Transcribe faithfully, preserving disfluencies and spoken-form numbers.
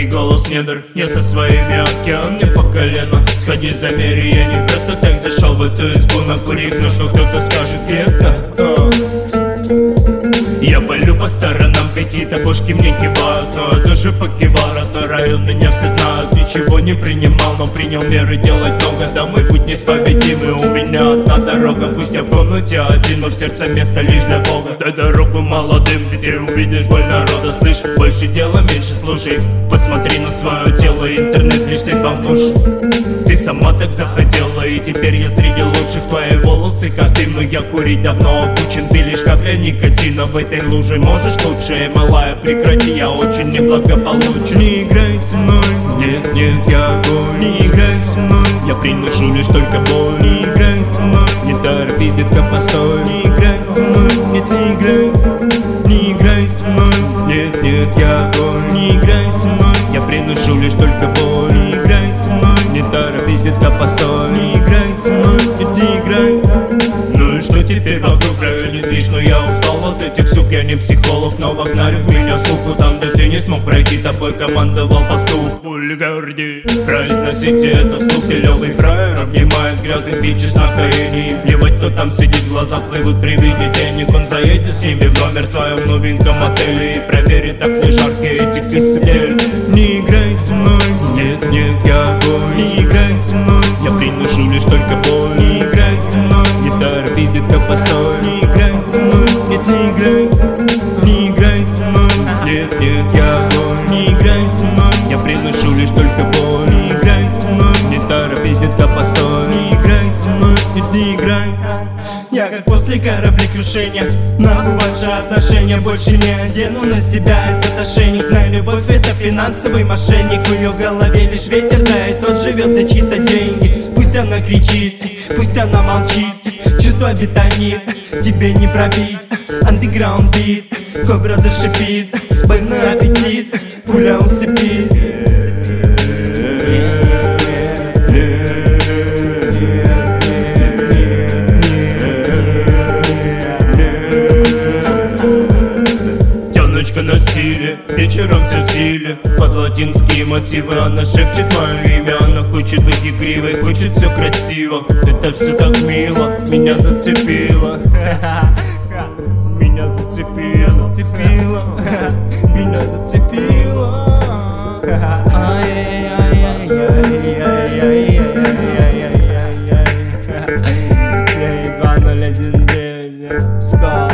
голос недр. Я со своими океанами по колено. Сходи, замери, я не просто так зашел в эту избу накурив. Но что кто-то скажет, где это? Я палю по сторонам, какие-то бошки мне кивают, но я тоже покивал. Родной район, меня все знают. Ничего не принимал, но принял меры делать много. Да мой путь неисповедимый, у меня одна дорога. Пусть я в комнате один, но в сердце место лишь для Бога. Дай дорогу молодым, где увидишь боль народа. Слышь, больше дела, меньше слушай. Посмотри на свое тело, интернет лишь сеть вам в уши. Ты сама так захотела, и теперь я среди лучших. Твои волосы как дым, но я курить давно обучен. Ты лишь капля никотина в этой луже. Можешь лучше, малая, прекрати, я очень неблагополучен. Не играй со мной, нет, нет, я огонь. не играй со мной, я приношу лишь только боль. не играй со мной, не торопись, детка, постой. не играй со мной, нет, не играй, не играй со мной, нет, нет, я огонь. не играй со мной, я приношу лишь только боль. не играй со мной, не торопись, детка, постой. не играй со мной, нет, не играй. Ну и что теперь вокруг в районе движ? Но я устал от этих сук, я не психолог, но вогнали в меня суку. Там, где ты не смог пройти, тобой командовал пастух. Пульгарди, произносите это вслух. Стилёвый фраер обнимает грязных бичес на колени. И плевать, кто там сидит, глаза плывут при виде денег. Он заедет с ними в номер в своем новеньком отеле и проверит, так ли жаркие эти письмель. Не играй со мной, нет, нет, я огонь. не играй со мной, я приношу лишь только боль. не играй со мной, не торопись, детка, постой. не играй со мной, нет, не играй, не играй со мной, нет, нет, я огонь. не играй со мной, я приношу лишь только боль. не играй со мной, не торопись, детка, постой. не играй со мной, нет, не играй. Я как после кораблекрушения, нахуй ваши отношения. Больше не одену на себя этот ошейник. Знаю, любовь это финансовый мошенник. В ее голове лишь ветер, да и тот живет за чьи-то деньги. Пусть она кричит, пусть она молчит, чувство бетонит, тебе не пробить. Андеграунд бит, кобра зашипит, больной аппетит, пуля усыпит. На силе, вечером все в силе. Под латинские мотивы она шепчет мое имя. Она хочет быть игривой, хочет все красиво. Это все так мило, меня зацепило. Меня зацепило, зацепило. Меня зацепило. Я едва ноль один девять.